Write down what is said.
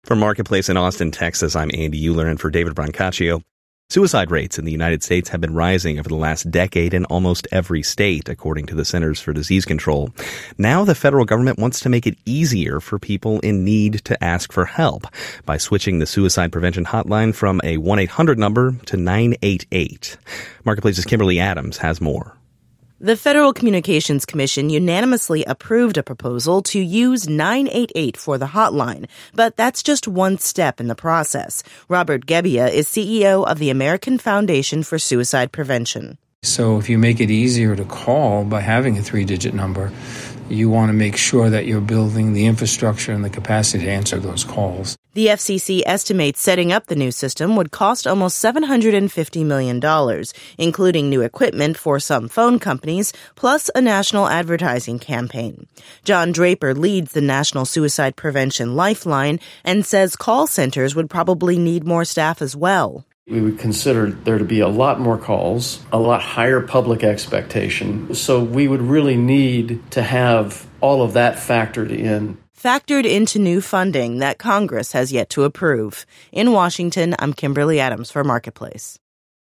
From Marketplace in Austin, Texas, I'm Andy Euler, and for David Brancaccio. Suicide rates in the United States have been rising over the last decade in almost every state, according to the Centers for Disease Control. Now the federal government wants to make it easier for people in need to ask for help by switching the suicide prevention hotline from a 1-800 number to 988. Marketplace's Kimberly Adams has more. The Federal Communications Commission unanimously approved a proposal to use 988 for the hotline, but that's just one step in the process. Robert Gebbia is CEO of the American Foundation for Suicide Prevention. So if you make it easier to call by having a 3-digit number, you want to make sure that you're building the infrastructure and the capacity to answer those calls. The FCC estimates setting up the new system would cost almost $750 million, including new equipment for some phone companies, plus a national advertising campaign. John Draper leads the National Suicide Prevention Lifeline and says call centers would probably need more staff as well. We would consider there to be a lot more calls, a lot higher public expectation. So we would really need to have all of that factored into new funding that Congress has yet to approve. In Washington, I'm Kimberly Adams for Marketplace.